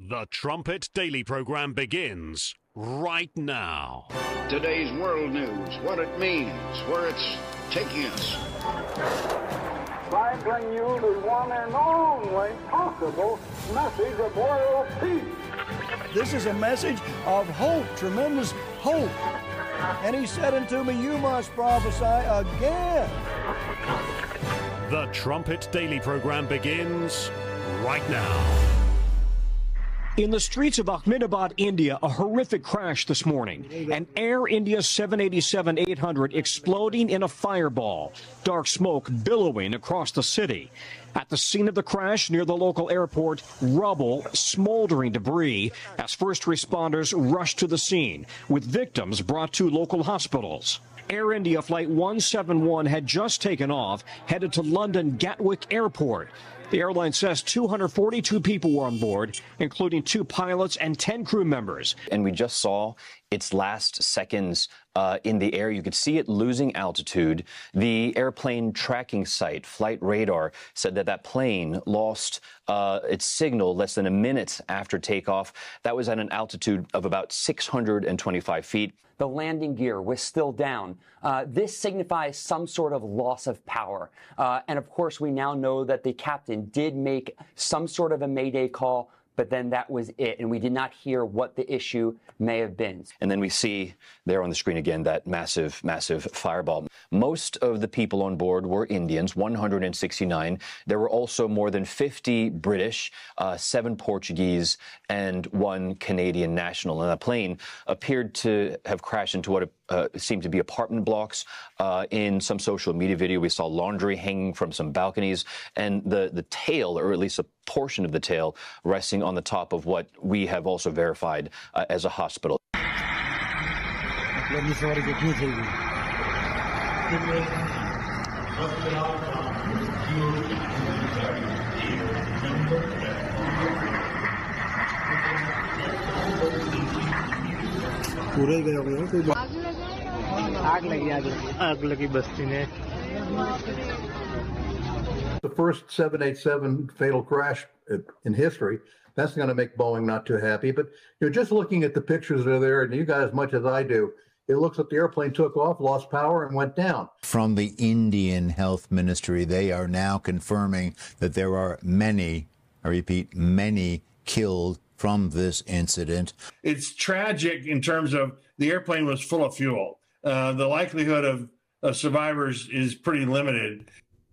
The Trumpet Daily program begins right now. Today's world news, what it means, where it's taking us. I bring you the one and only possible message of world peace. This is a message of hope, tremendous hope. And he said unto me, you must prophesy again. The Trumpet Daily program begins right now. In the streets of Ahmedabad, India, a horrific crash this morning. An Air India 787-800 exploding in a fireball. Dark smoke billowing across the city. At the scene of the crash near the local airport, rubble, smoldering debris as first responders rushed to the scene, with victims brought to local hospitals. Air India Flight 171 had just taken off, headed to London Gatwick Airport. The airline says 242 people were on board, including 2 pilots and 10 crew members. And we just saw its last seconds in the air. You could see it losing altitude. The airplane tracking site, Flight Radar, said that that plane lost its signal less than a minute after takeoff. That was at an altitude of about 625 feet. The landing gear was still down. This signifies some sort of loss of power. And of course, we now know that the captain did make some sort of a mayday call, but then that was it. And we did not hear what the issue may have been. And then we see there on the screen again that massive, massive fireball. Most of the people on board were Indians, 169. There were also more than 50 British, 7 Portuguese, and 1 Canadian national. And the plane appeared to have crashed into what seemed to be apartment blocks. In some social media video, we saw laundry hanging from some balconies, and the tail, or at least a portion of the tail, resting on the top of what we have also verified as a hospital. The first 787 fatal crash in history. That's going to make Boeing not too happy. But just looking at the pictures that are there, and you got as much as I do, it looks like the airplane took off, lost power, and went down. From the Indian Health Ministry, they are now confirming that there are many, I repeat, many killed from this incident. It's tragic in terms of the airplane was full of fuel. The likelihood of survivors is pretty limited.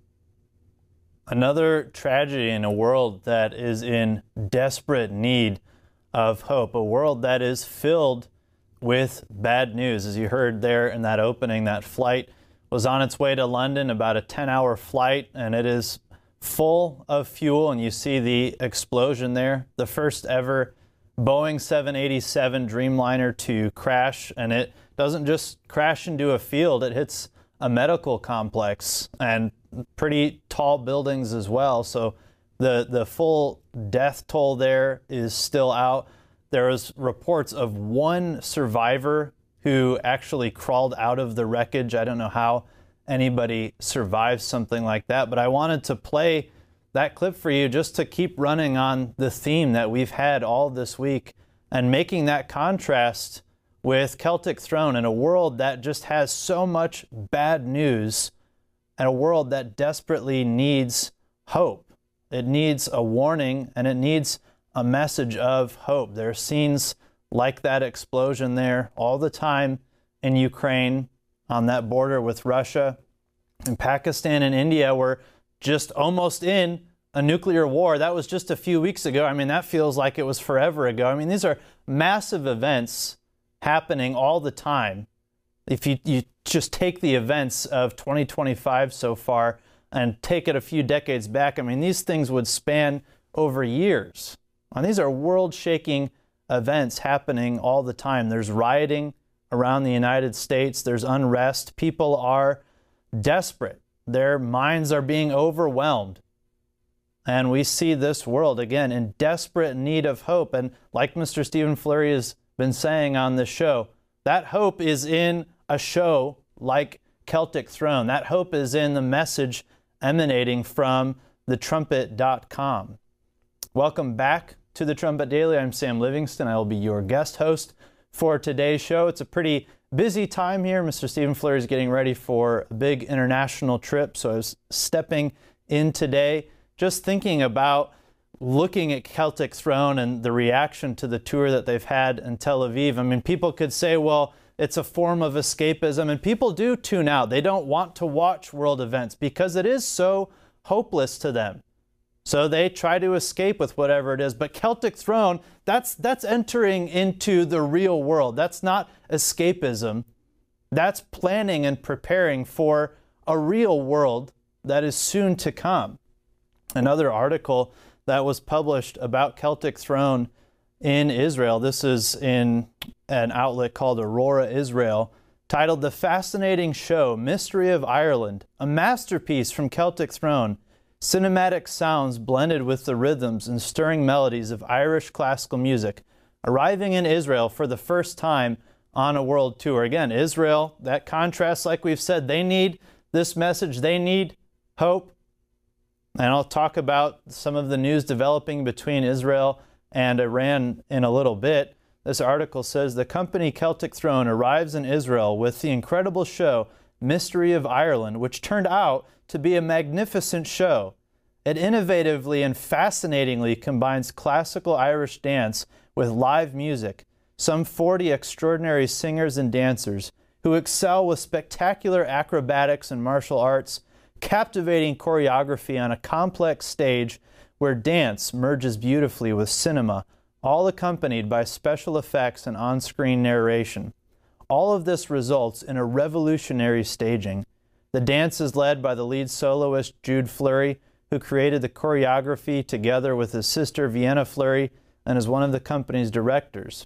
Another tragedy in a world that is in desperate need of hope, a world that is filled with bad news. As you heard there in that opening, that flight was on its way to London, about a 10-hour flight, and it is full of fuel, and you see the explosion there. The first ever Boeing 787 Dreamliner to crash, and it doesn't just crash into a field, it hits a medical complex and pretty tall buildings as well. So the full death toll there is still out. There was reports of 1 survivor who actually crawled out of the wreckage. I don't know how anybody survives something like that, but I wanted to play that clip for you just to keep running on the theme that we've had all this week and making that contrast with Celtic Throne in a world that just has so much bad news and a world that desperately needs hope. It needs a warning and it needs a message of hope. There are scenes like that explosion there all the time in Ukraine, on that border with Russia. And Pakistan and India were just almost in a nuclear war. That was just a few weeks ago. I mean, that feels like it was forever ago. I mean, these are massive events happening all the time. If you just take the events of 2025 so far and take it a few decades back, I mean, these things would span over years. And these are world-shaking events happening all the time. There's rioting around the United States. There's unrest. People are desperate. Their minds are being overwhelmed. And we see this world, again, in desperate need of hope. And like Mr. Stephen Flurry has been saying on this show, that hope is in a show like Celtic Throne. That hope is in the message emanating from thetrumpet.com. Welcome back to the Trumpet Daily. I'm Sam Livingston. I will be your guest host for today's show. It's a pretty busy time here. Mr. Stephen Flurry is getting ready for a big international trip, so I was stepping in today just thinking about looking at Celtic Throne and the reaction to the tour that they've had in Tel Aviv. I mean, people could say, well, it's a form of escapism, and people do tune out. They don't want to watch world events because it is so hopeless to them. So they try to escape with whatever it is. But Celtic Throne, that's entering into the real world. That's not escapism. That's planning and preparing for a real world that is soon to come. Another article that was published about Celtic Throne in Israel, this is in an outlet called Aurora Israel, titled The Fascinating Show, Mystery of Ireland, a masterpiece from Celtic Throne, cinematic sounds blended with the rhythms and stirring melodies of Irish classical music, arriving in Israel for the first time on a world tour. Again, Israel, that contrast, like we've said, they need this message, they need hope. And I'll talk about some of the news developing between Israel and Iran in a little bit. This article says the company Celtic Throne arrives in Israel with the incredible show Mystery of Ireland, which turned out to be a magnificent show. It innovatively and fascinatingly combines classical Irish dance with live music, some 40 extraordinary singers and dancers who excel with spectacular acrobatics and martial arts, captivating choreography on a complex stage where dance merges beautifully with cinema, all accompanied by special effects and on-screen narration. All of this results in a revolutionary staging. The dance is led by the lead soloist Jude Flurry, who created the choreography together with his sister Vienna Flurry and is one of the company's directors.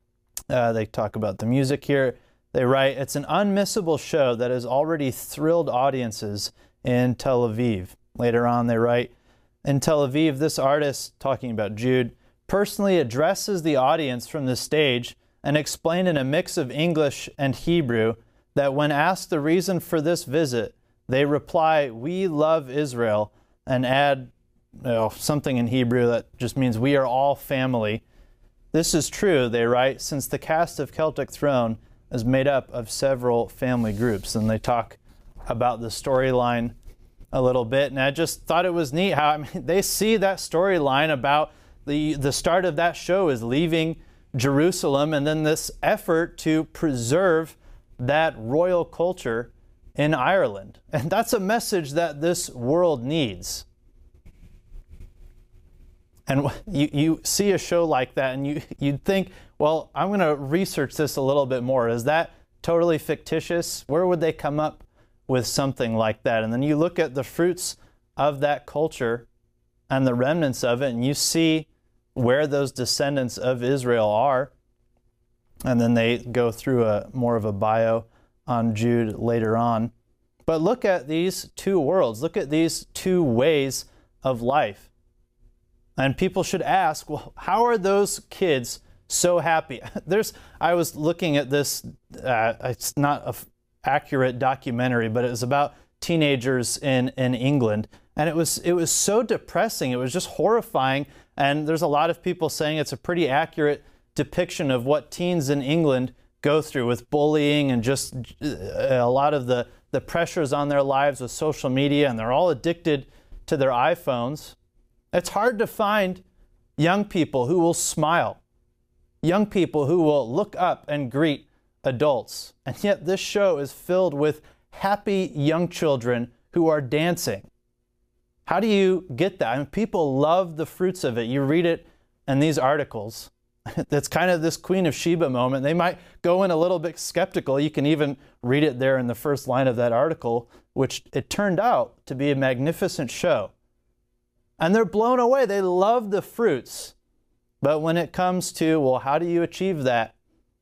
They talk about the music here. They write, it's an unmissable show that has already thrilled audiences in Tel Aviv. Later on, they write, in Tel Aviv, this artist, talking about Jude, personally addresses the audience from the stage and explained in a mix of English and Hebrew that when asked the reason for this visit, they reply, we love Israel, and add something in Hebrew that just means we are all family. This is true, they write, since the cast of Celtic Throne is made up of several family groups. And they talk about the storyline a little bit. And I just thought it was neat how they see that storyline about the start of that show is leaving Jerusalem, and then this effort to preserve that royal culture in Ireland. And that's a message that this world needs. And you see a show like that and you'd think, well, I'm going to research this a little bit more. Is that totally fictitious? Where would they come up with something like that? And then you look at the fruits of that culture and the remnants of it, and you see where those descendants of Israel are. And then they go through more of a bio on Jude later on. But look at these two worlds. Look at these two ways of life. And people should ask, well, how are those kids so happy? I was looking at this, it's not an accurate documentary, but it was about teenagers in England. And it was so depressing. It was just horrifying. And there's a lot of people saying it's a pretty accurate depiction of what teens in England go through with bullying and just a lot of the pressures on their lives with social media, and they're all addicted to their iPhones. It's hard to find young people who will smile, young people who will look up and greet adults. And yet this show is filled with happy young children who are dancing. How do you get that? I mean, people love the fruits of it. You read it in these articles. That's kind of this Queen of Sheba moment. They might go in a little bit skeptical. You can even read it there in the first line of that article, which it turned out to be a magnificent show. And they're blown away. They love the fruits. But when it comes to, well, how do you achieve that?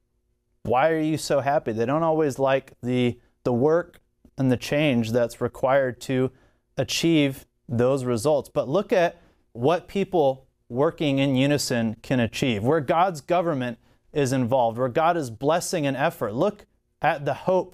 Why are you so happy? They don't always like the work and the change that's required to achieve those results. But look at what people working in unison can achieve, where God's government is involved, where God is blessing an effort. Look at the hope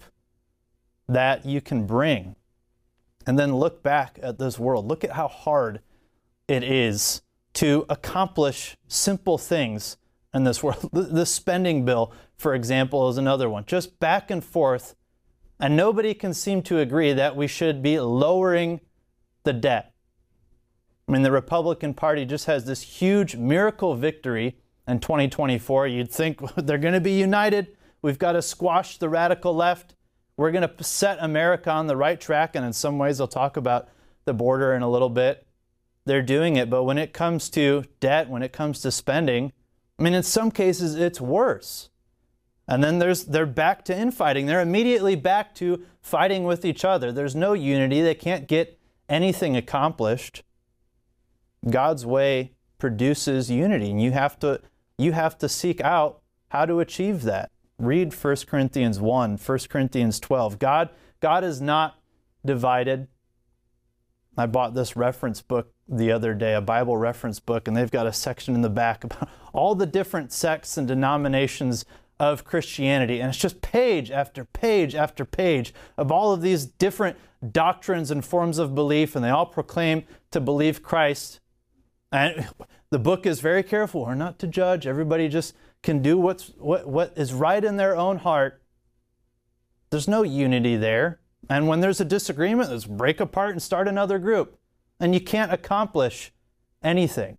that you can bring. And then look back at this world. Look at how hard it is to accomplish simple things in this world. The spending bill, for example, is another one. Just back and forth, and nobody can seem to agree that we should be lowering the debt. I mean, the Republican Party just has this huge miracle victory in 2024. You'd think they're going to be united. We've got to squash the radical left. We're going to set America on the right track. And in some ways, I'll talk about the border in a little bit. They're doing it. But when it comes to debt, when it comes to spending, I mean, in some cases, it's worse. And then they're back to infighting. They're immediately back to fighting with each other. There's no unity. They can't get anything accomplished. God's way produces unity, and you have to seek out how to achieve that. Read 1 Corinthians 1, 1 Corinthians 12. God is not divided. I bought this reference book the other day, a Bible reference book, and they've got a section in the back about all the different sects and denominations of Christianity. And it's just page after page after page of all of these different doctrines and forms of belief, and they all proclaim to believe Christ. And the book is very careful. We're not to judge. Everybody just can do what is right in their own heart. There's no unity there. And when there's a disagreement, let's break apart and start another group. And you can't accomplish anything.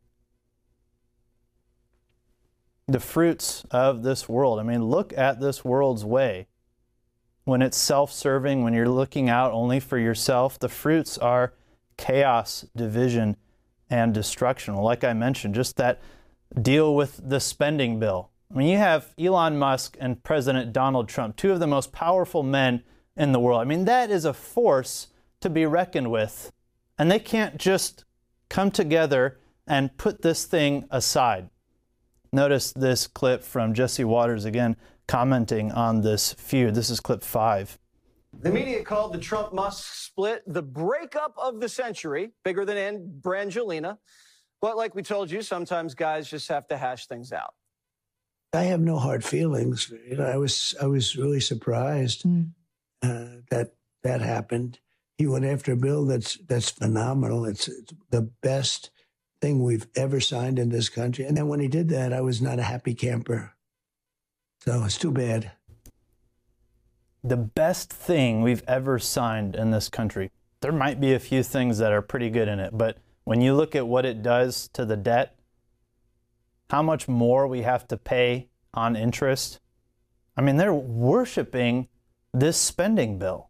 The fruits of this world. I mean, look at this world's way. When it's self-serving, when you're looking out only for yourself, the fruits are chaos, division, and destruction. Well, like I mentioned, just that deal with the spending bill. I mean, you have Elon Musk and President Donald Trump, two of the most powerful men in the world. I mean, that is a force to be reckoned with. And they can't just come together and put this thing aside. Notice this clip from Jesse Waters again commenting on this feud. This is clip 5. The media called the Trump-Musk split the breakup of the century, bigger than Brangelina. But like we told you, sometimes guys just have to hash things out. I have no hard feelings. You know, I was really surprised that happened. He went after a bill that's phenomenal. It's the best thing we've ever signed in this country. And then when he did that, I was not a happy camper. So it's too bad. The best thing we've ever signed in this country. There might be a few things that are pretty good in it, but when you look at what it does to the debt, how much more we have to pay on interest. I mean, they're worshiping this spending bill.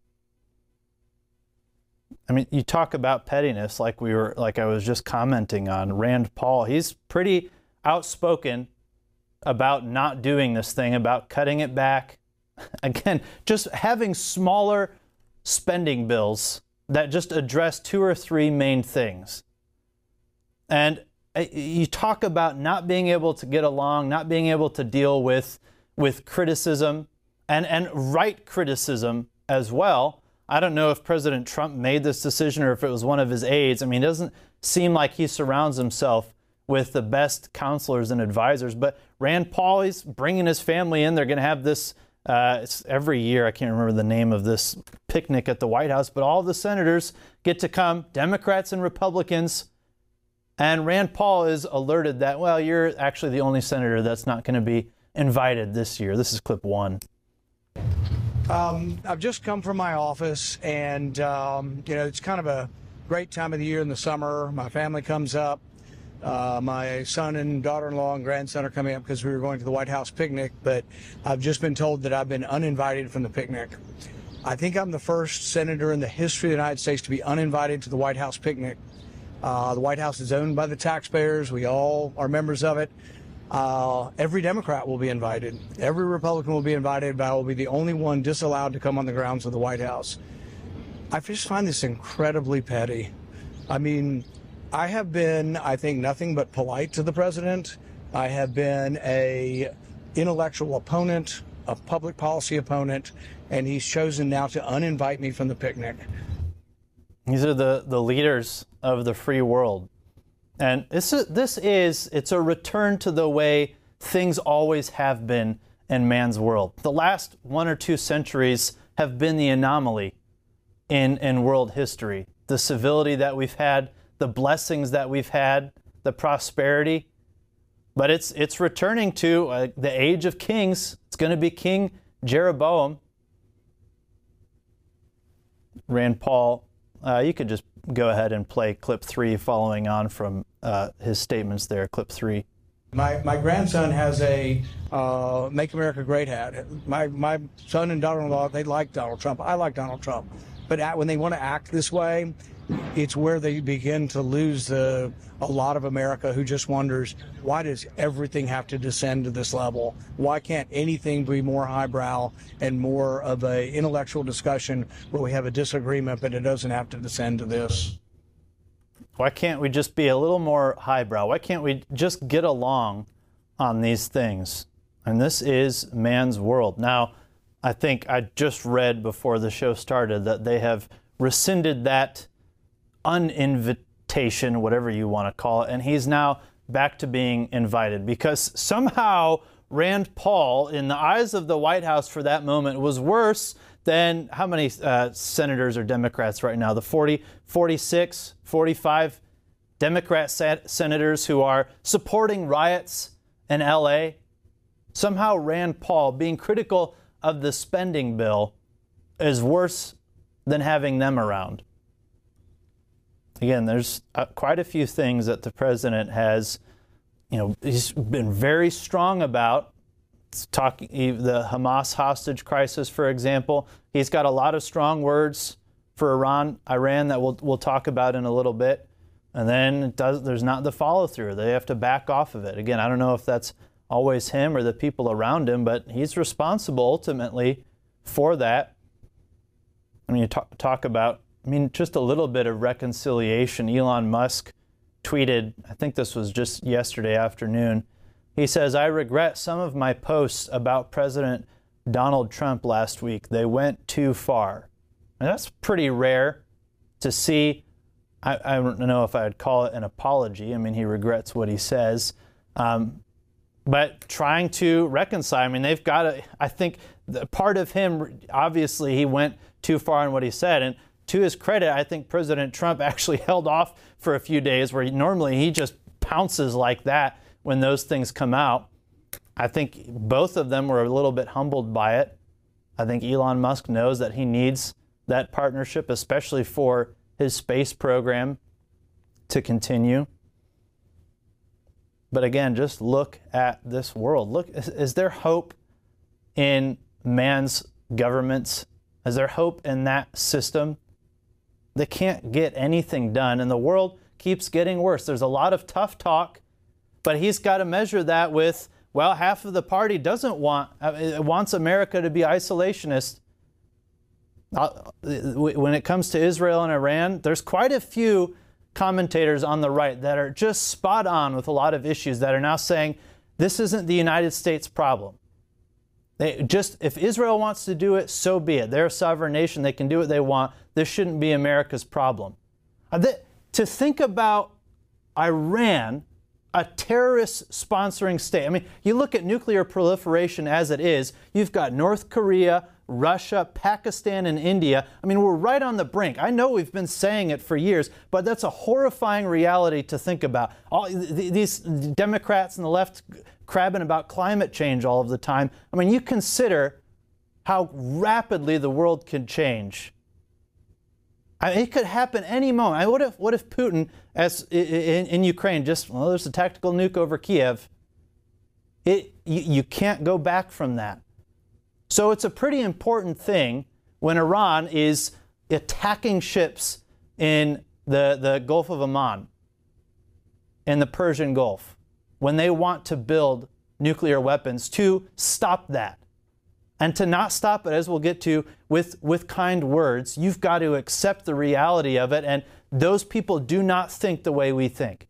I mean, you talk about pettiness like I was just commenting on. Rand Paul, he's pretty outspoken about not doing this thing, about cutting it back. Again, just having smaller spending bills that just address 2 or 3 main things. And you talk about not being able to get along, not being able to deal with criticism and right criticism as well. I don't know if President Trump made this decision or if it was one of his aides. I mean, it doesn't seem like he surrounds himself with the best counselors and advisors. But Rand Paul, he's bringing his family in. They're going to have this it's every year. I can't remember the name of this picnic at the White House, but all the senators get to come, Democrats and Republicans. And Rand Paul is alerted that, well, you're actually the only senator that's not going to be invited this year. This is clip 1. I've just come from my office, and, it's kind of a great time of the year in the summer. My family comes up. My son and daughter-in-law and grandson are coming up because we were going to the White House picnic, but I've just been told that I've been uninvited from the picnic. I think I'm the first senator in the history of the United States to be uninvited to the White House picnic. The White House is owned by the taxpayers. We all are members of it. Every Democrat will be invited. Every Republican will be invited, but I will be the only one disallowed to come on the grounds of the White House. I just find this incredibly petty. I mean, I have been, I think, nothing but polite to the president. I have been an intellectual opponent, a public policy opponent, and he's chosen now to uninvite me from the picnic. These are the leaders of the free world. And it's a return to the way things always have been in man's world. The last 1 or 2 centuries have been the anomaly in world history. The civility that we've had, the blessings that we've had, the prosperity, but it's returning to the age of kings. It's going to be King Jeroboam. Rand Paul, you could just go ahead and play clip 3 following on from his statements there, clip 3. My grandson has a Make America Great hat. My son and daughter-in-law, they like Donald Trump. I like Donald Trump. But when they want to act this way, it's where they begin to lose a lot of America who just wonders, why does everything have to descend to this level? Why can't anything be more highbrow and more of an intellectual discussion where we have a disagreement, but it doesn't have to descend to this? Why can't we just be a little more highbrow? Why can't we just get along on these things? And this is man's world. Now, I think I just read before the show started that they have rescinded that uninvitation, whatever you want to call it, and he's now back to being invited because somehow Rand Paul, in the eyes of the White House for that moment, was worse than how many senators or Democrats right now? The 46, 45 Democrat senators who are supporting riots in L.A. Somehow Rand Paul being critical of the spending bill is worse than having them around. Again, there's quite a few things that the president has, he's been very strong about. The Hamas hostage crisis, for example. He's got a lot of strong words for Iran that we'll talk about in a little bit. And then there's not the follow-through. They have to back off of it. Again, I don't know if that's always him or the people around him, but he's responsible ultimately for that. I mean, you talk about, just a little bit of reconciliation. Elon Musk tweeted, I think this was just yesterday afternoon, he says, "I regret some of my posts about President Donald Trump last week. They went too far." And that's pretty rare to see. I don't know if I'd call it an apology. He regrets what he says. But trying to reconcile, they've got to, I think part of him, obviously he went too far in what he said. And to his credit, I think President Trump actually held off for a few days where normally he just pounces like that when those things come out. I think both of them were a little bit humbled by it. I think Elon Musk knows that he needs that partnership, especially for his space program to continue. But again, just look at this world. Look, is there hope in man's governments? Is there hope in that system? They can't get anything done, and the world keeps getting worse. There's a lot of tough talk, but he's got to measure that with, well, half of the party wants America to be isolationist. When it comes to Israel and Iran, there's quite a few commentators on the right that are just spot on with a lot of issues that are now saying this isn't the United States problem. If Israel wants to do it, so be it. They're a sovereign nation. They can do what they want. This shouldn't be America's problem. To think about Iran, a terrorist sponsoring state. You look at nuclear proliferation as it is. You've got North Korea, Russia, Pakistan, and India. We're right on the brink. I know we've been saying it for years, but that's a horrifying reality to think about. These Democrats and the left crabbing about climate change all of the time. You consider how rapidly the world could change. It could happen any moment. What if Putin, in Ukraine, there's a tactical nuke over Kiev. You can't go back from that. So it's a pretty important thing when Iran is attacking ships in the Gulf of Oman, in the Persian Gulf, when they want to build nuclear weapons, to stop that. And to not stop it, as we'll get to, with kind words. You've got to accept the reality of it, and those people do not think the way we think.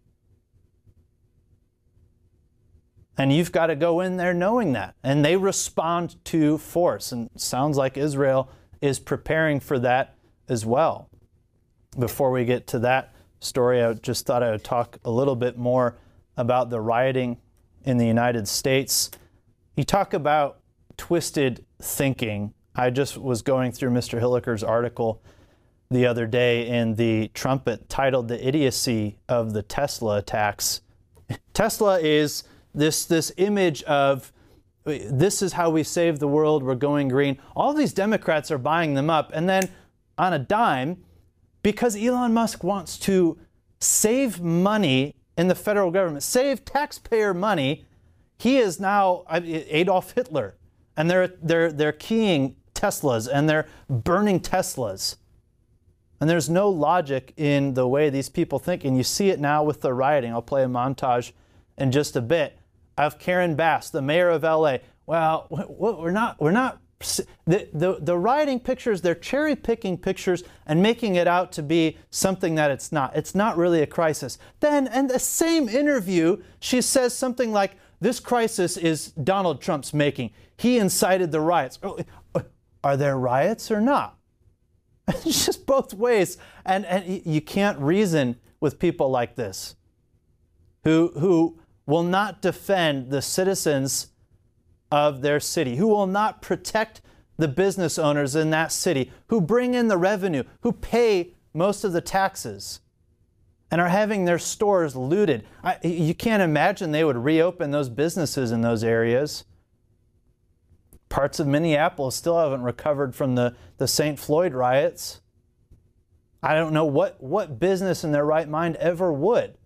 And you've got to go in there knowing that. And they respond to force. And it sounds like Israel is preparing for that as well. Before we get to that story, I just thought I would talk a little bit more about the rioting in the United States. You talk about twisted thinking. I just was going through Mr. Hilliker's article the other day in the Trumpet titled "The Idiocy of the Tesla Attacks." Tesla is this image of this is how we save the world, we're going green. All these Democrats are buying them up, and then on a dime, because Elon Musk wants to save money in the federal government, save taxpayer money, he is now Adolf Hitler, and they're keying Teslas and they're burning Teslas. And there's no logic in the way these people think, and you see it now with the rioting. I'll play a montage in just a bit of Karen Bass, the mayor of LA. Well, we're not. The rioting pictures, they're cherry picking pictures and making it out to be something that it's not. It's not really a crisis. Then, in the same interview, she says something like, "This crisis is Donald Trump's making. He incited the riots." Are there riots or not? It's just both ways, and you can't reason with people like this, who will not defend the citizens of their city, who will not protect the business owners in that city, who bring in the revenue, who pay most of the taxes, and are having their stores looted. You can't imagine they would reopen those businesses in those areas. Parts of Minneapolis still haven't recovered from the St. Floyd riots. I don't know what business in their right mind ever would.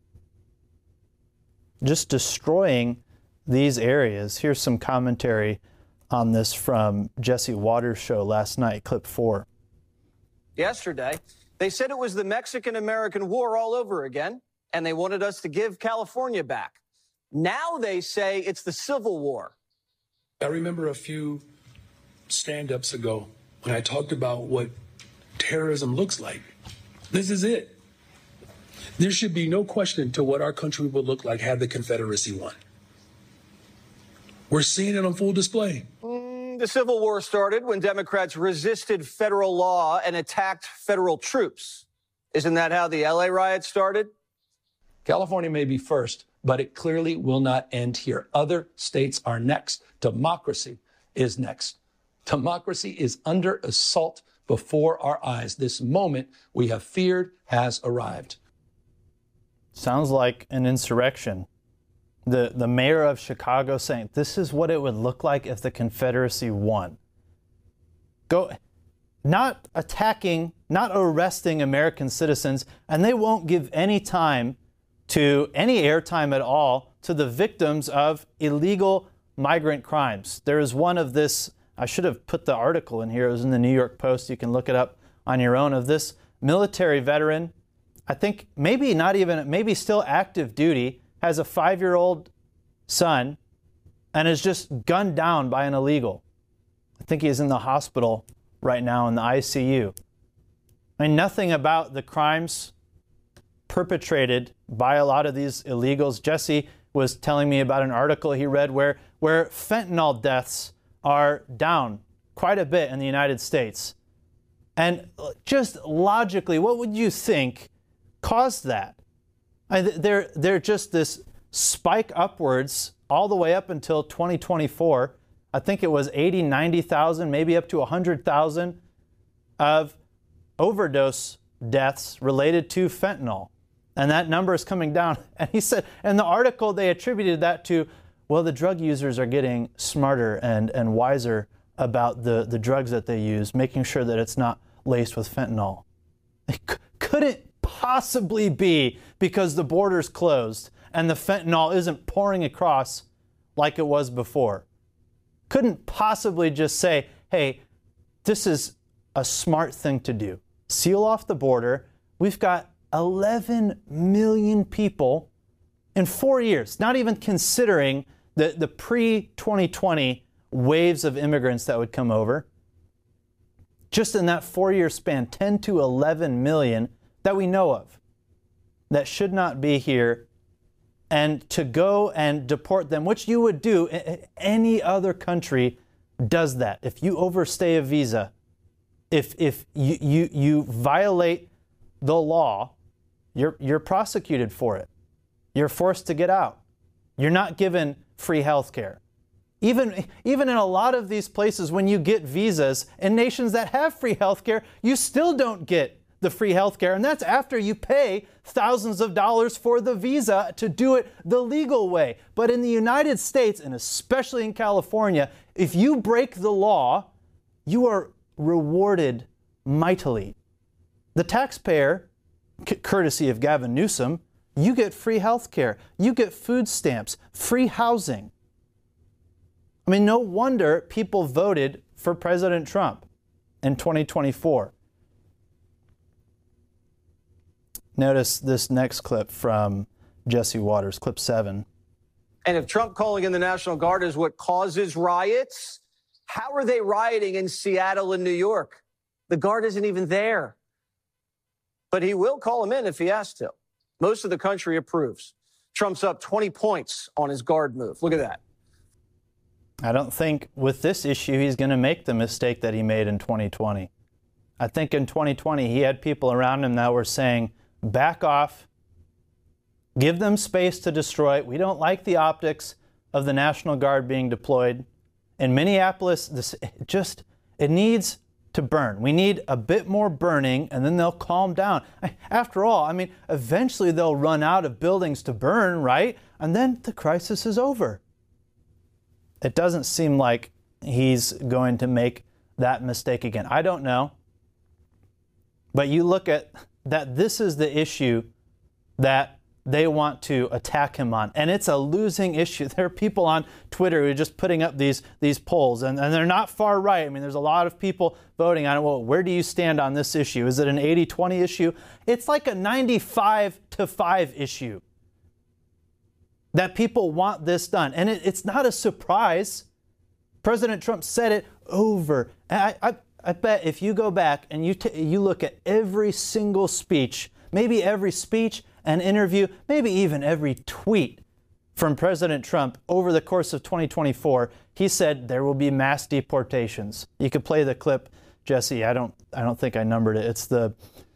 Just destroying these areas. Here's some commentary on this from Jesse Waters' show last night, clip 4. Yesterday, they said it was the Mexican-American War all over again, and they wanted us to give California back. Now they say it's the Civil War. I remember a few stand-ups ago when I talked about what terrorism looks like. This is it. There should be no question to what our country would look like had the Confederacy won. We're seeing it on full display. The Civil War started when Democrats resisted federal law and attacked federal troops. Isn't that how the LA riots started? California may be first, but it clearly will not end here. Other states are next. Democracy is next. Democracy is under assault before our eyes. This moment we have feared has arrived. Sounds like an insurrection. The mayor of Chicago saying, this is what it would look like if the Confederacy won. Not attacking, not arresting American citizens, and they won't give any time to any airtime at all to the victims of illegal migrant crimes. There is one of this, I should have put the article in here, it was in the New York Post, you can look it up on your own, of this military veteran, I think maybe still active duty, has a 5-year-old son and is just gunned down by an illegal. I think he's in the hospital right now in the ICU. I mean, nothing about the crimes perpetrated by a lot of these illegals. Jesse was telling me about an article he read where fentanyl deaths are down quite a bit in the United States. And just logically, what would you think caused that? They're just this spike upwards all the way up until 2024. I think it was 80, 90,000, maybe up to 100,000 of overdose deaths related to fentanyl. And that number is coming down. And he said, in the article, they attributed that to, well, the drug users are getting smarter and wiser about the drugs that they use, making sure that it's not laced with fentanyl. It couldn't possibly be because the border's closed and the fentanyl isn't pouring across like it was before. Couldn't possibly just say, hey, this is a smart thing to do. Seal off the border. We've got 11 million people in 4 years, not even considering the pre-2020 waves of immigrants that would come over. Just in that 4-year span, 10 to 11 million that we know of that should not be here, and to go and deport them, which you would do, any other country does that. If you overstay a visa, if you violate the law, you're prosecuted for it. You're forced to get out. You're not given free health care. Even in a lot of these places, when you get visas in nations that have free health care, you still don't get the free health care. And that's after you pay thousands of dollars for the visa to do it the legal way. But in the United States, and especially in California, if you break the law, you are rewarded mightily. The taxpayer, courtesy of Gavin Newsom, you get free health care, you get food stamps, free housing. I mean, no wonder people voted for President Trump in 2024. Notice this next clip from Jesse Waters, clip 7. And if Trump calling in the National Guard is what causes riots, how are they rioting in Seattle and New York? The Guard isn't even there. But he will call him in if he has to. Most of the country approves. Trump's up 20 points on his Guard move. Look at that. I don't think with this issue he's going to make the mistake that he made in 2020. I think in 2020 he had people around him that were saying, back off, give them space to destroy it. We don't like the optics of the National Guard being deployed. In Minneapolis, it needs to burn. We need a bit more burning, and then they'll calm down. After all, I mean, eventually they'll run out of buildings to burn, right? And then the crisis is over. It doesn't seem like he's going to make that mistake again. I don't know. But you look at that, this is the issue that they want to attack him on. And it's a losing issue. There are people on Twitter who are just putting up these polls, and they're not far right. I mean, there's a lot of people voting on it. Well, where do you stand on this issue? Is it an 80-20 issue? It's like a 95-5 issue. That people want this done. And it's not a surprise. President Trump said it over. I bet if you go back and you look at every single speech, maybe every speech and interview, maybe even every tweet from President Trump over the course of 2024, he said there will be mass deportations. You could play the clip, Jesse. I don't think I numbered it. It's the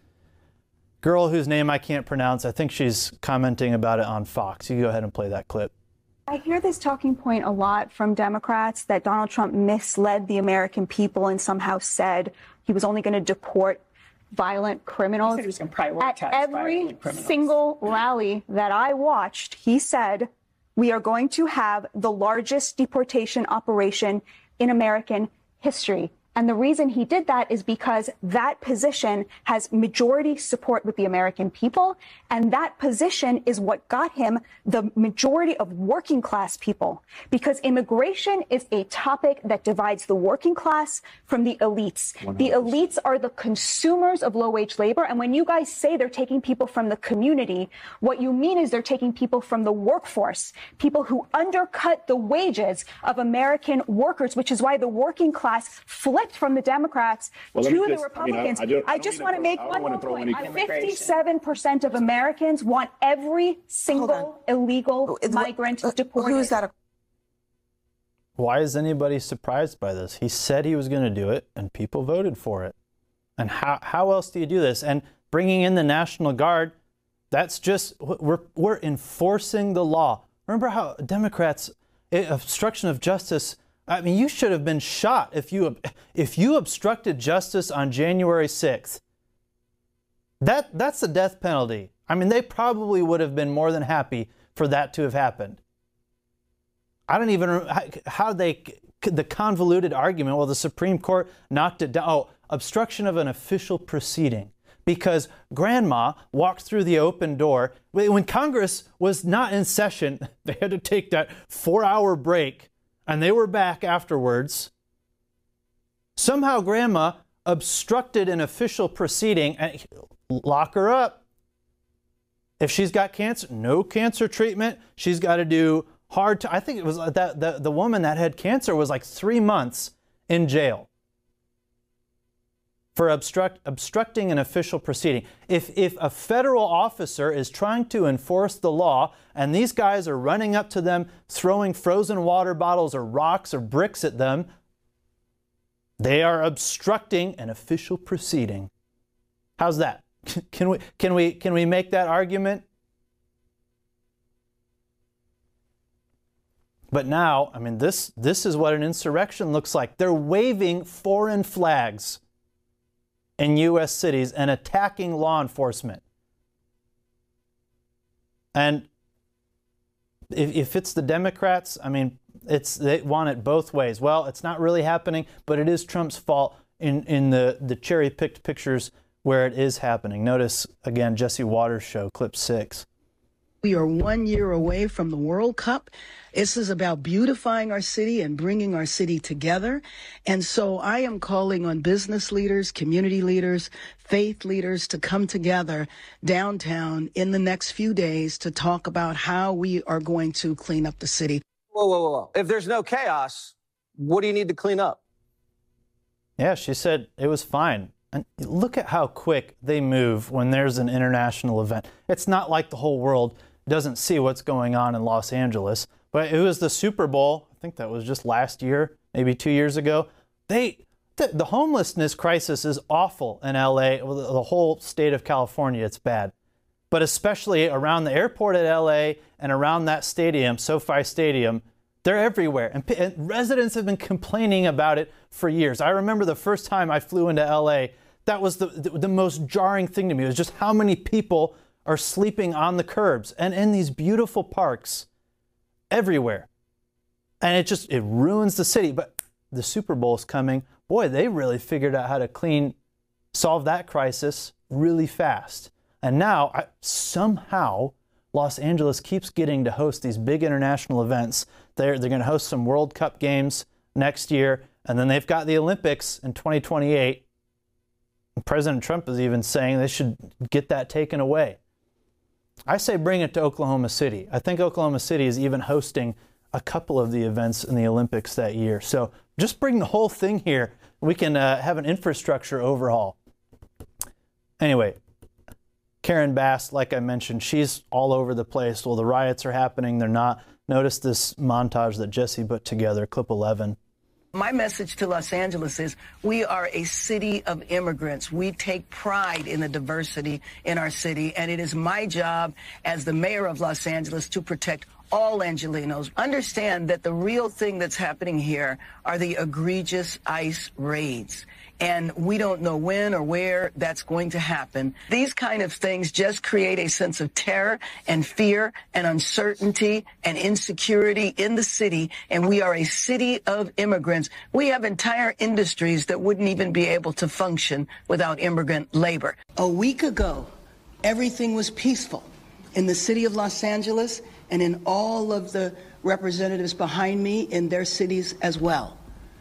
girl whose name I can't pronounce. I think she's commenting about it on Fox. You go ahead and play that clip. I hear this talking point a lot from Democrats that Donald Trump misled the American people and somehow said he was only going to deport violent criminals. He said he was going to prioritize at every single rally that I watched, he said, we are going to have the largest deportation operation in American history. And the reason he did that is because that position has majority support with the American people. And that position is what got him the majority of working class people. Because immigration is a topic that divides the working class from the elites. 100%. The elites are the consumers of low wage labor. And when you guys say they're taking people from the community, what you mean is they're taking people from the workforce, people who undercut the wages of American workers, which is why the working class flipped from the Democrats to the Republicans. I just want to make one more point. 57% of Americans want every single illegal migrant deported. Who is that? Why is anybody surprised by this? He said he was going to do it, and people voted for it. And how else do you do this? And bringing in the National Guard, that's just, we're enforcing the law. Remember how Democrats, obstruction of justice, I mean, you should have been shot if you obstructed justice on January 6th. That's the death penalty. I mean, they probably would have been more than happy for that to have happened. I don't even know how the convoluted argument, well, the Supreme Court knocked it down. Oh, obstruction of an official proceeding. Because grandma walked through the open door. When Congress was not in session, they had to take that 4-hour break. And they were back afterwards. Somehow grandma obstructed an official proceeding. And lock her up. If she's got cancer, no cancer treatment. She's got to do I think it was that the woman that had cancer was like 3 months in jail for obstructing an official proceeding. If a federal officer is trying to enforce the law and these guys are running up to them, throwing frozen water bottles or rocks or bricks at them, they are obstructing an official proceeding. How's that? Can we make that argument? But now, I mean, this is what an insurrection looks like. They're waving foreign flags. in U.S. cities and attacking law enforcement. And if it's the Democrats, I mean, they want it both ways. Well, it's not really happening, but it is Trump's fault in the cherry-picked pictures where it is happening. Notice, again, Jesse Waters' show, clip 6. We are 1 year away from the World Cup. This is about beautifying our city and bringing our city together. And so I am calling on business leaders, community leaders, faith leaders to come together downtown in the next few days to talk about how we are going to clean up the city. Whoa, whoa, whoa, whoa. If there's no chaos, what do you need to clean up? Yeah, she said it was fine. And look at how quick they move when there's an international event. It's not like the whole world doesn't see what's going on in Los Angeles. But it was the Super Bowl. I think that was just last year, maybe 2 years ago. The homelessness crisis is awful in LA. The whole state of California, it's bad. But especially around the airport at LA and around that stadium, SoFi Stadium, they're everywhere. And residents have been complaining about it for years. I remember the first time I flew into LA, that was the most jarring thing to me. It was just how many people are sleeping on the curbs and in these beautiful parks everywhere. And it ruins the city. But the Super Bowl is coming. Boy, they really figured out how to solve that crisis really fast. And now, somehow, Los Angeles keeps getting to host these big international events. They're going to host some World Cup games next year. And then they've got the Olympics in 2028. And President Trump is even saying they should get that taken away. I say bring it to Oklahoma City. I think Oklahoma City is even hosting a couple of the events in the Olympics that year. So just bring the whole thing here. We can have an infrastructure overhaul. Anyway, Karen Bass, like I mentioned, she's all over the place. Well, the riots are happening. They're not. Notice this montage that Jesse put together, clip 11. My message to Los Angeles is we are a city of immigrants. We take pride in the diversity in our city, and it is my job as the mayor of Los Angeles to protect all Angelenos. Understand that the real thing that's happening here are the egregious ICE raids. And we don't know when or where that's going to happen. These kind of things just create a sense of terror and fear and uncertainty and insecurity in the city. And we are a city of immigrants. We have entire industries that wouldn't even be able to function without immigrant labor. A week ago, everything was peaceful in the city of Los Angeles and in all of the representatives behind me in their cities as well.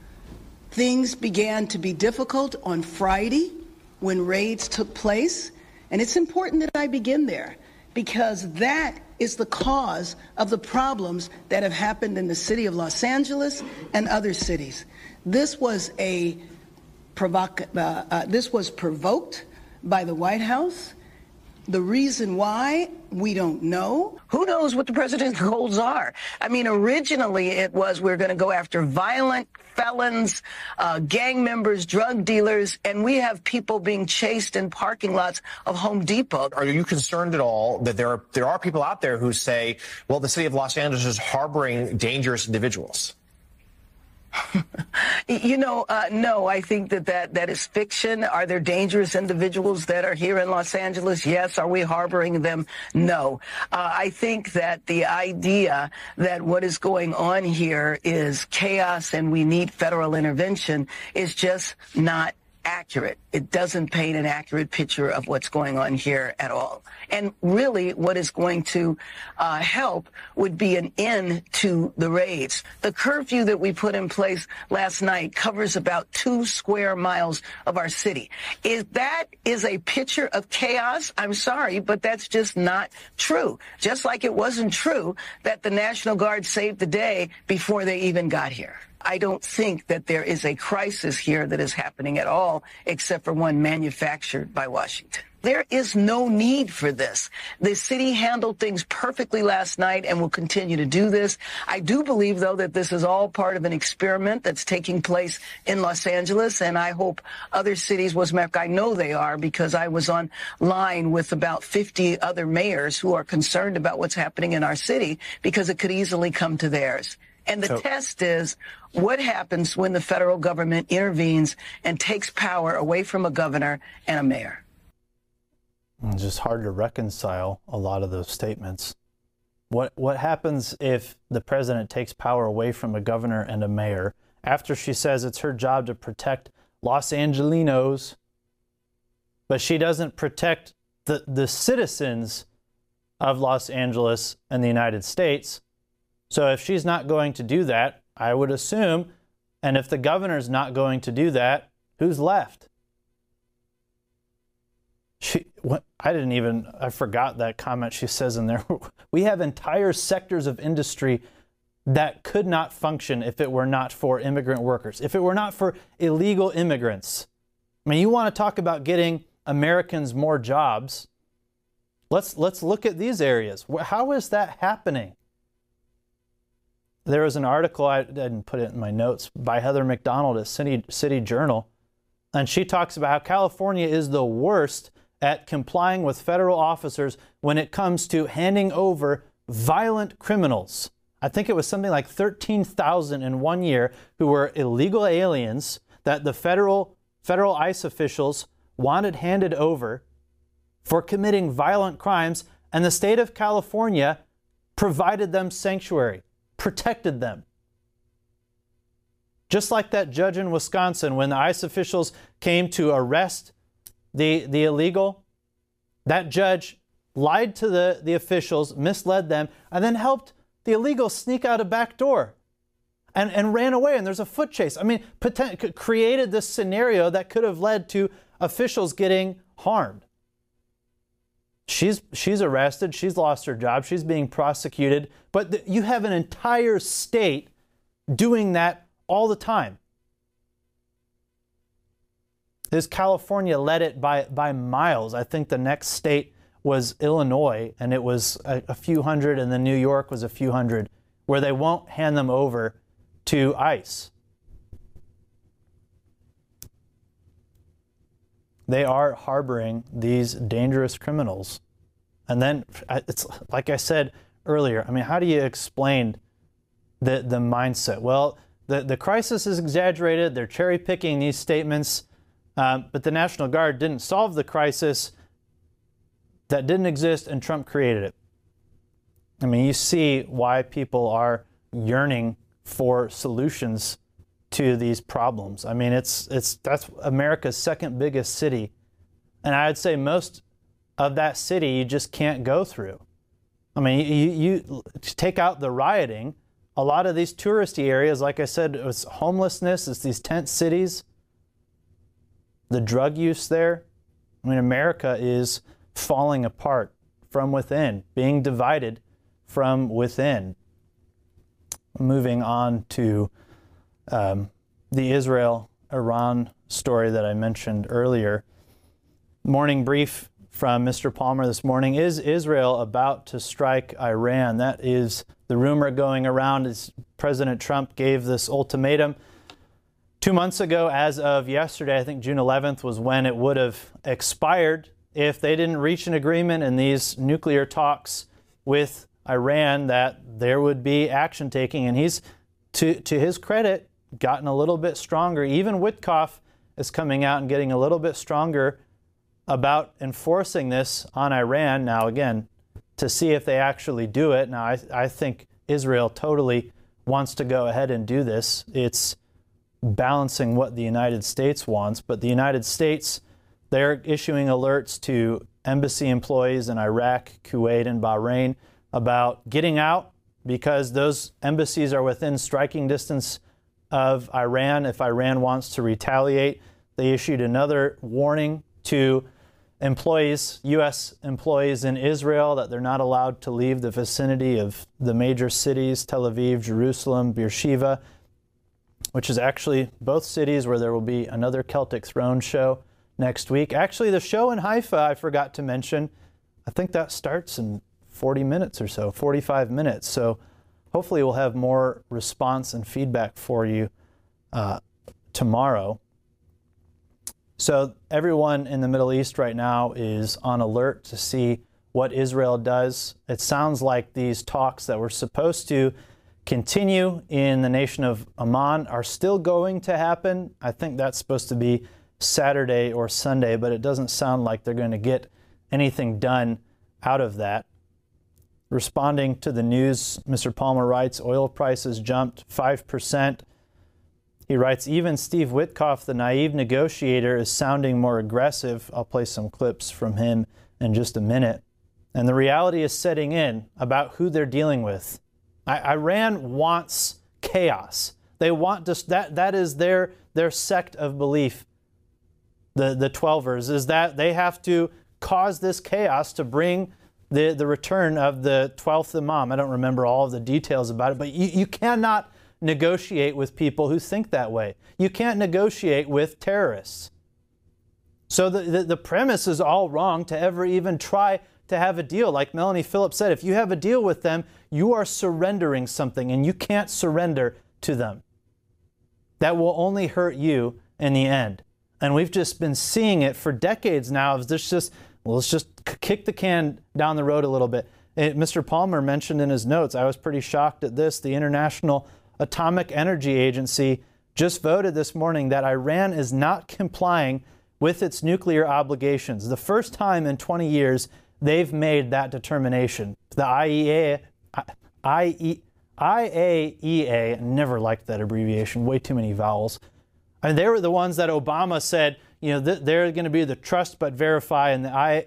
Things began to be difficult on Friday when raids took place. And it's important that I begin there because that is the cause of the problems that have happened in the city of Los Angeles and other cities. This was provoked by the White House. The reason why, we don't know. Who knows what the president's goals are? I mean, originally it was we're going to go after violent felons, gang members, drug dealers, and we have people being chased in parking lots of Home Depot. Are you concerned at all that there are people out there who say, well, the city of Los Angeles is harboring dangerous individuals? No, I think that is fiction. Are there dangerous individuals that are here in Los Angeles? Yes. Are we harboring them? No. I think that the idea that what is going on here is chaos and we need federal intervention is just not accurate. It doesn't paint an accurate picture of what's going on here at all. And really what is going to help would be an end to the raids. The curfew that we put in place last night covers about 2 square miles of our city. If that is a picture of chaos, I'm sorry, but that's just not true. Just like it wasn't true that the National Guard saved the day before they even got here. I don't think that there is a crisis here that is happening at all, except for one manufactured by Washington. There is no need for this. The city handled things perfectly last night and will continue to do this. I do believe, though, that this is all part of an experiment that's taking place in Los Angeles, and I hope other cities, I know they are, because I was on line with about 50 other mayors who are concerned about what's happening in our city because it could easily come to theirs. And the test is, what happens when the federal government intervenes and takes power away from a governor and a mayor? It's just hard to reconcile a lot of those statements. What happens if the president takes power away from a governor and a mayor after she says it's her job to protect Los Angelinos, but she doesn't protect the citizens of Los Angeles and the United States? So if she's not going to do that, I would assume, and if the governor's not going to do that, who's left? I forgot that comment she says in there. We have entire sectors of industry that could not function if it were not for immigrant workers, if it were not for illegal immigrants. I mean, you want to talk about getting Americans more jobs. Let's look at these areas. How is that happening? There was an article, I didn't put it in my notes, by Heather McDonald at City Journal, and she talks about how California is the worst at complying with federal officers when it comes to handing over violent criminals. I think it was something like 13,000 in 1 year who were illegal aliens that the federal ICE officials wanted handed over for committing violent crimes, and the state of California provided them sanctuary, protected them. Just like that judge in Wisconsin, when the ICE officials came to arrest the illegal, that judge lied to the officials, misled them, and then helped the illegal sneak out a back door and ran away. And there's a foot chase. I mean, created this scenario that could have led to officials getting harmed. She's arrested. She's lost her job. She's being prosecuted. But you have an entire state doing that all the time. This California led it by miles. I think the next state was Illinois, and it was a few hundred, and then New York was a few hundred, where they won't hand them over to ICE. They are harboring these dangerous criminals. And then, it's like I said earlier, I mean, how do you explain the mindset? Well, the crisis is exaggerated. They're cherry-picking these statements. But the National Guard didn't solve the crisis. That didn't exist, and Trump created it. I mean, you see why people are yearning for solutions to these problems. I mean, that's America's second biggest city, and I'd say most of that city you just can't go through. I mean, you take out the rioting, a lot of these touristy areas, like I said, it was homelessness, it's these tent cities, the drug use there. I mean, America is falling apart from within, being divided from within. Moving on to the Israel-Iran story that I mentioned earlier. Morning brief from Mr. Palmer this morning. Is Israel about to strike Iran? That is the rumor going around as President Trump gave this ultimatum 2 months ago. As of yesterday, I think June 11th was when it would have expired if they didn't reach an agreement in these nuclear talks with Iran, that there would be action taking. And he's, to his credit, gotten a little bit stronger. Even Witkoff is coming out and getting a little bit stronger about enforcing this on Iran. Now, again, to see if they actually do it. Now, I think Israel totally wants to go ahead and do this. It's balancing what the United States wants, but the United States, they're issuing alerts to embassy employees in Iraq, Kuwait, and Bahrain about getting out, because those embassies are within striking distance of Iran if Iran wants to retaliate. They issued another warning to employees, U.S. employees in Israel, that they're not allowed to leave the vicinity of the major cities, Tel Aviv, Jerusalem, Beersheba, which is actually both cities where there will be another Celtic Throne show next week. Actually, the show in Haifa, I forgot to mention, I think that starts in 40 minutes or so, 45 minutes. So hopefully we'll have more response and feedback for you tomorrow. So everyone in the Middle East right now is on alert to see what Israel does. It sounds like these talks that were supposed to continue in the nation of Oman are still going to happen. I think that's supposed to be Saturday or Sunday, but it doesn't sound like they're going to get anything done out of that. Responding to the news, Mr. Palmer writes, oil prices jumped 5%. He writes, even Steve Witkoff, the naive negotiator, is sounding more aggressive. I'll play some clips from him in just a minute. And the reality is setting in about who they're dealing with. Iran wants chaos. They want just that is their sect of belief. The Twelvers is that they have to cause this chaos to bring the return of the 12th Imam. I don't remember all of the details about it, but you cannot negotiate with people who think that way. You can't negotiate with terrorists. So the premise is all wrong to ever even try to have a deal. Like Melanie Phillips said, if you have a deal with them, you are surrendering something, and you can't surrender to them. That will only hurt you in the end. And we've just been seeing it for decades now. Let's just kick the can down the road a little bit. Mr. Palmer mentioned in his notes, I was pretty shocked at this, the International Atomic Energy Agency just voted this morning that Iran is not complying with its nuclear obligations. The first time in 20 years they've made that determination. The IAEA, never liked that abbreviation, way too many vowels. And they were the ones that Obama said, they're going to be the trust but verify, and the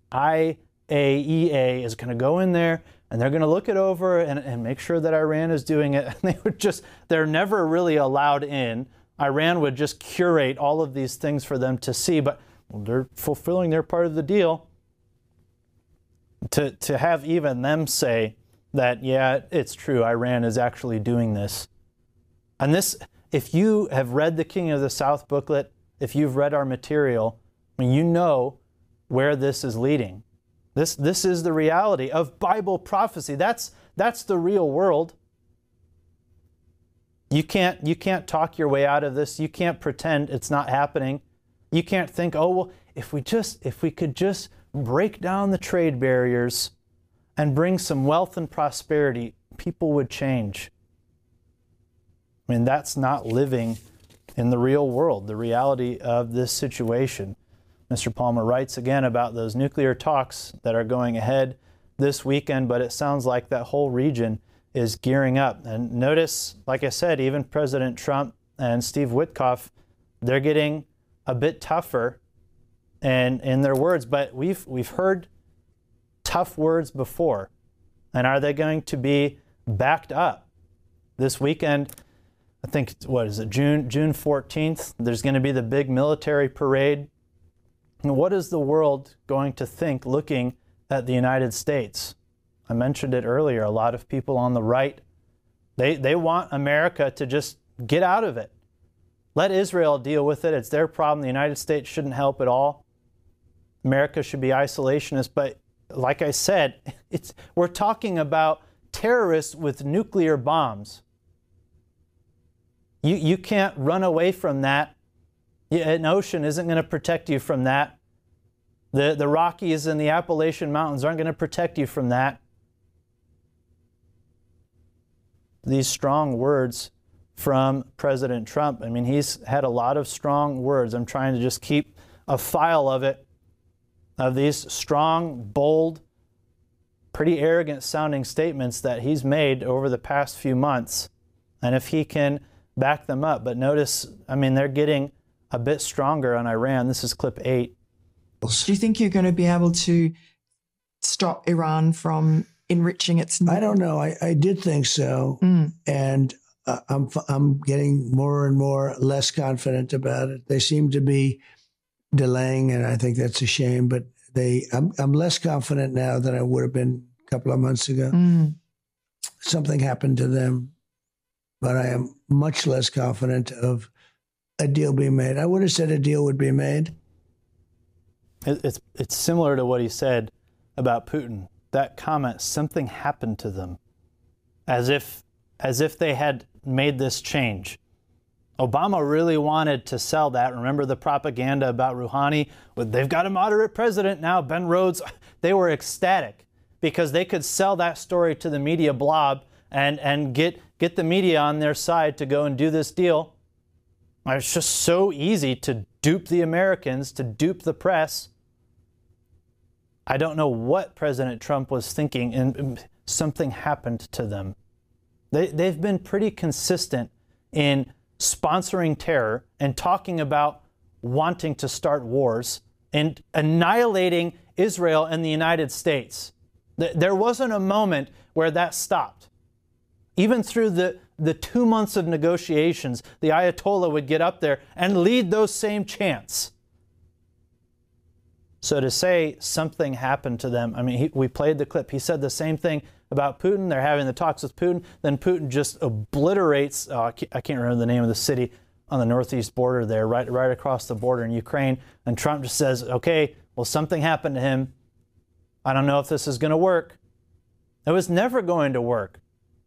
IAEA is going to go in there and they're going to look it over and make sure that Iran is doing it. And they're never really allowed in. Iran would just curate all of these things for them to see, but they're fulfilling their part of the deal. To have even them say that, yeah, it's true, Iran is actually doing this. And this, if you have read the King of the South booklet, if you've read our material, you know where this is leading. This is the reality of Bible prophecy. That's the real world. You can't talk your way out of this. You can't pretend it's not happening. You can't think, oh well, if we could just break down the trade barriers and bring some wealth and prosperity, people would change. I mean, that's not living in the real world, the reality of this situation. Mr. Palmer writes again about those nuclear talks that are going ahead this weekend, but it sounds like that whole region is gearing up. And notice, like I said, even President Trump and Steve Witkoff, they're getting a bit tougher in their words, but we've heard tough words before. And are they going to be backed up? This weekend, I think, June 14th, there's going to be the big military parade. And what is the world going to think looking at the United States? I mentioned it earlier, a lot of people on the right, they want America to just get out of it. Let Israel deal with it. It's their problem. The United States shouldn't help at all. America should be isolationist. But like I said, we're talking about terrorists with nuclear bombs. You can't run away from that. An ocean isn't going to protect you from that. The Rockies and the Appalachian Mountains aren't going to protect you from that. These strong words from President Trump. I mean, he's had a lot of strong words. I'm trying to just keep a file of it, of these strong, bold, pretty arrogant sounding statements that he's made over the past few months. And if he can back them up. But notice, I mean, they're getting a bit stronger on Iran. This is clip 8. Do you think you're going to be able to stop Iran from enriching its? I don't know. I did think so, and I'm getting more and more less confident about it. They seem to be delaying, and I think that's a shame. But I'm less confident now than I would have been a couple of months ago. Something happened to them, but I am much less confident of a deal being made. I would have said a deal would be made. It's similar to what he said about Putin. That comment, something happened to them, as if they had made this change. Obama really wanted to sell that. Remember the propaganda about Rouhani? They've got a moderate president now, Ben Rhodes. They were ecstatic because they could sell that story to the media blob and get get the media on their side to go and do this deal. It's just so easy to dupe the Americans, to dupe the press. I don't know what President Trump was thinking, and something happened to them. They've been pretty consistent in sponsoring terror and talking about wanting to start wars and annihilating Israel and the United States. There wasn't a moment where that stopped. Even through the 2 months of negotiations, the Ayatollah would get up there and lead those same chants. So to say something happened to them, I mean, we played the clip. He said the same thing about Putin. They're having the talks with Putin. Then Putin just obliterates, I can't remember the name of the city on the northeast border there, right across the border in Ukraine. And Trump just says, okay, well, something happened to him. I don't know if this is going to work. It was never going to work.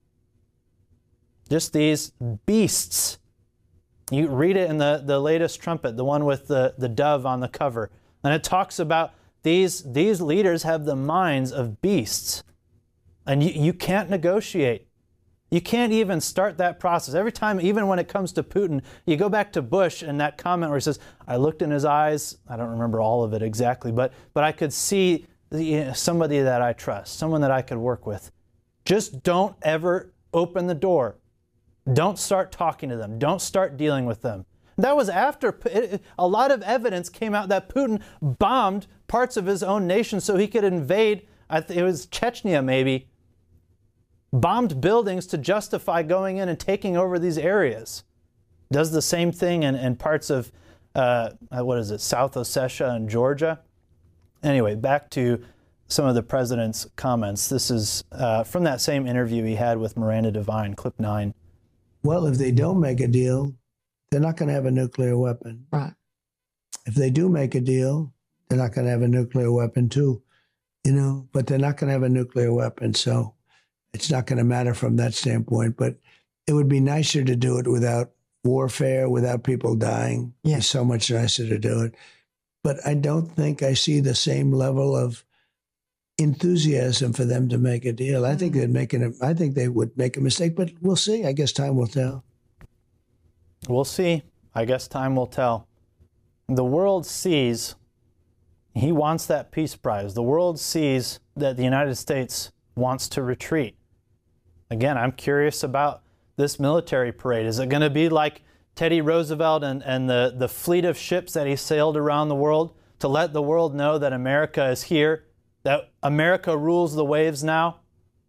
Just these beasts. You read it in the latest Trumpet, the one with the dove on the cover. And it talks about these leaders have the minds of beasts. And you can't negotiate. You can't even start that process. Every time, even when it comes to Putin, you go back to Bush and that comment where he says, I looked in his eyes. I don't remember all of it exactly, but I could see somebody that I trust, someone that I could work with. Just don't ever open the door. Don't start talking to them. Don't start dealing with them. That was after a lot of evidence came out that Putin bombed parts of his own nation so he could invade, it was Chechnya maybe, bombed buildings to justify going in and taking over these areas. Does the same thing in parts of, South Ossetia and Georgia. Anyway, back to some of the president's comments. This is from that same interview he had with Miranda Devine, clip 9. Well, if they don't make a deal, they're not going to have a nuclear weapon. Right. If they do make a deal, they're not going to have a nuclear weapon too, but they're not going to have a nuclear weapon. So it's not going to matter from that standpoint, but it would be nicer to do it without warfare, without people dying. Yeah. It's so much nicer to do it. But I don't think I see the same level of enthusiasm for them to make a deal. I think they would make a mistake, but we'll see. I guess time will tell. We'll see. I guess time will tell. The world sees he wants that peace prize. The world sees that the United States wants to retreat. Again, I'm curious about this military parade. Is it going to be like Teddy Roosevelt and the fleet of ships that he sailed around the world to let the world know that America is here, that America rules the waves now?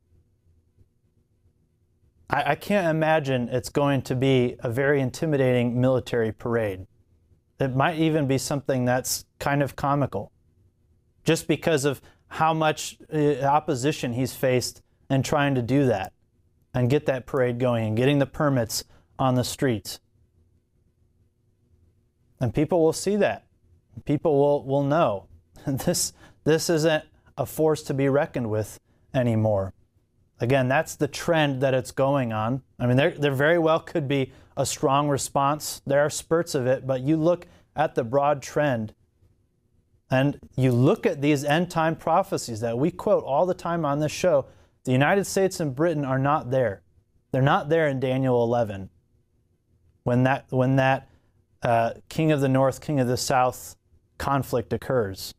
I can't imagine it's going to be a very intimidating military parade. It might even be something that's kind of comical, just because of how much opposition he's faced in trying to do that and get that parade going and getting the permits on the streets. And people will see that. People will know this isn't a force to be reckoned with anymore. Again, that's the trend that it's going on. I mean, there very well could be a strong response. There are spurts of it, but you look at the broad trend and you look at these end-time prophecies that we quote all the time on this show. The United States and Britain are not there. They're not there in Daniel 11 when that King of the North, King of the South conflict occurs.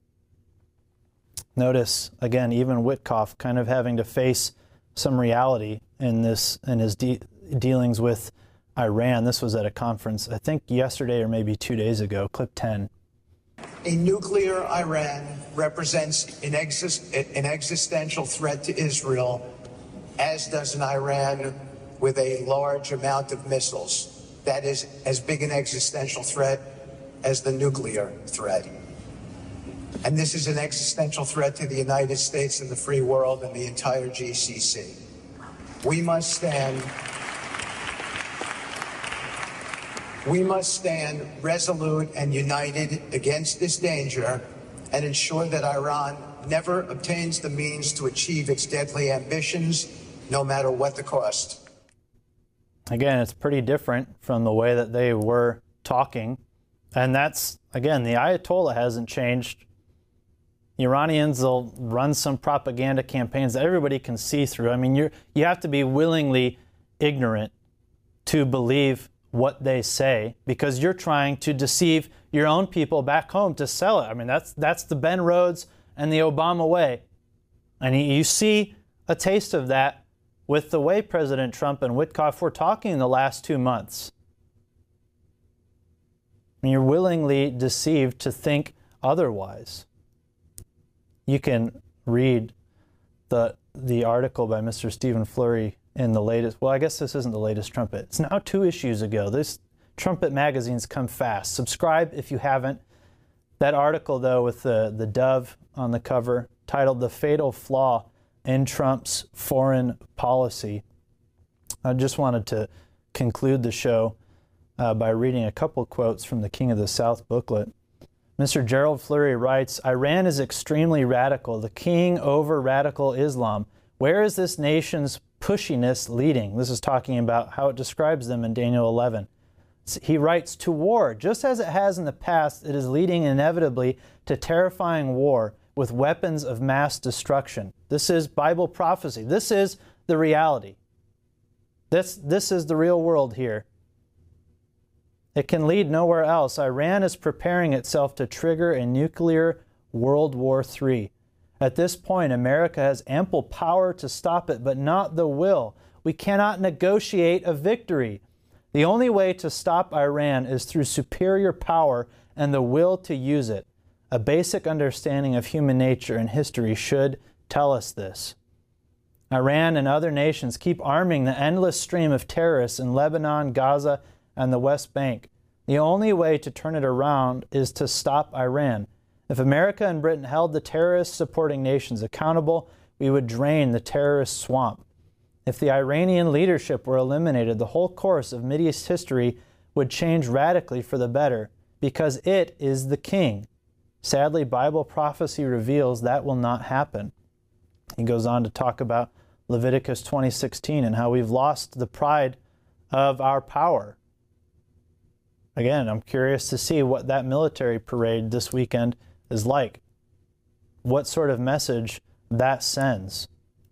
Notice, again, even Witkoff kind of having to face some reality in his dealings with Iran. This was at a conference, I think yesterday or maybe 2 days ago, clip 10. A nuclear Iran represents an existential threat to Israel, as does an Iran with a large amount of missiles. That is as big an existential threat as the nuclear threat. And this is an existential threat to the United States and the free world and the entire GCC. We must stand resolute and united against this danger and ensure that Iran never obtains the means to achieve its deadly ambitions, no matter what the cost. Again, it's pretty different from the way that they were talking. And that's, again, the Ayatollah hasn't changed. Iranians will run some propaganda campaigns that everybody can see through. I mean, you have to be willingly ignorant to believe what they say, because you're trying to deceive your own people back home to sell it. I mean, that's the Ben Rhodes and the Obama way. And you see a taste of that with the way President Trump and Witkoff were talking in the last 2 months. I mean, you're willingly deceived to think otherwise. You can read the article by Mr. Stephen Flurry in the latest, well, I guess this isn't the latest Trumpet. It's now 2 issues ago. This Trumpet magazines come fast. Subscribe if you haven't. That article, though, with the dove on the cover, titled "The Fatal Flaw in Trump's Foreign Policy." I just wanted to conclude the show by reading a couple quotes from the King of the South booklet. Mr. Gerald Flurry writes, "Iran is extremely radical, the king over radical Islam. Where is this nation's pushiness leading?" This is talking about how it describes them in Daniel 11. He writes, "To war, just as it has in the past, it is leading inevitably to terrifying war with weapons of mass destruction." This is Bible prophecy. This is the reality. This is the real world here. It can lead nowhere else. Iran is preparing itself to trigger a nuclear World War III. At this point, America has ample power to stop it, but not the will. We cannot negotiate a victory. The only way to stop Iran is through superior power and the will to use it. A basic understanding of human nature and history should tell us this. Iran and other nations keep arming the endless stream of terrorists in Lebanon, Gaza, and the West Bank. The only way to turn it around is to stop Iran. If America and Britain held the terrorist-supporting nations accountable, we would drain the terrorist swamp. If the Iranian leadership were eliminated, the whole course of Mideast history would change radically for the better, because it is the king. Sadly, Bible prophecy reveals that will not happen. He goes on to talk about Leviticus 20:16 and how we've lost the pride of our power. Again, I'm curious to see what that military parade this weekend is like. What sort of message that sends.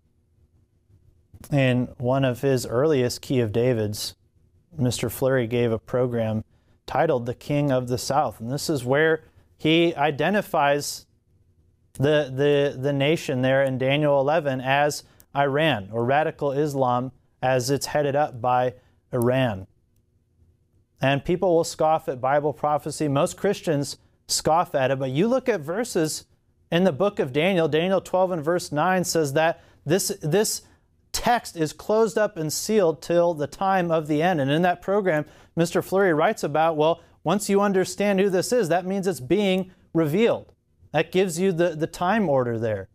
In one of his earliest Key of Davids, Mr. Flurry gave a program titled "The King of the South." And this is where he identifies the nation there in Daniel 11 as Iran, or radical Islam, as it's headed up by Iran. And people will scoff at Bible prophecy. Most Christians scoff at it, but you look at verses in the book of Daniel. Daniel 12 and verse 9 says that this text is closed up and sealed till the time of the end. And in that program, Mr. Flurry writes about, well, once you understand who this is, that means it's being revealed. That gives you the time order there.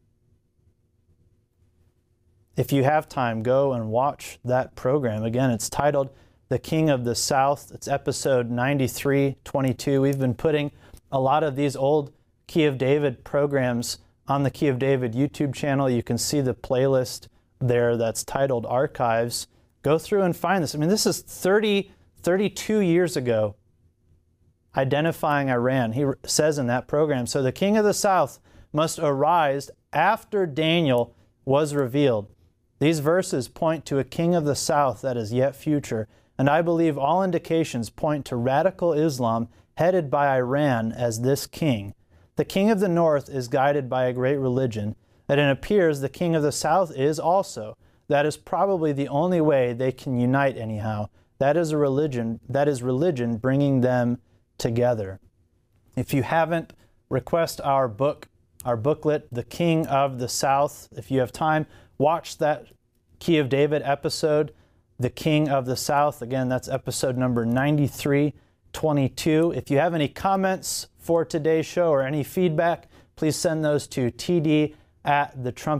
If you have time, go and watch that program. Again, it's titled "The King of the South." It's episode 9322. We've been putting a lot of these old Key of David programs on the Key of David YouTube channel. You can see the playlist there that's titled Archives. Go through and find this. I mean, this is 32 years ago, identifying Iran. He says in that program, "So the King of the South must arise after Daniel was revealed. These verses point to a king of the South that is yet future, and I believe all indications point to radical Islam headed by Iran as this king. The king of the North is guided by a great religion, and it appears the king of the South is also. That is probably the only way they can unite anyhow. That is religion bringing them together." If you haven't, request our booklet, The King of the South. If you have time, watch that Key of David episode, The King of the South. Again, that's episode number 9322. If you have any comments for today's show or any feedback, please send those to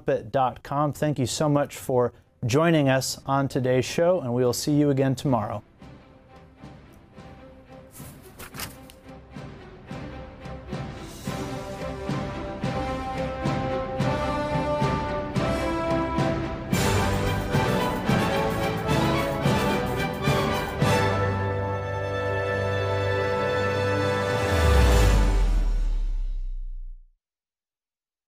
td@thetrumpet.com. Thank you so much for joining us on today's show, and we will see you again tomorrow.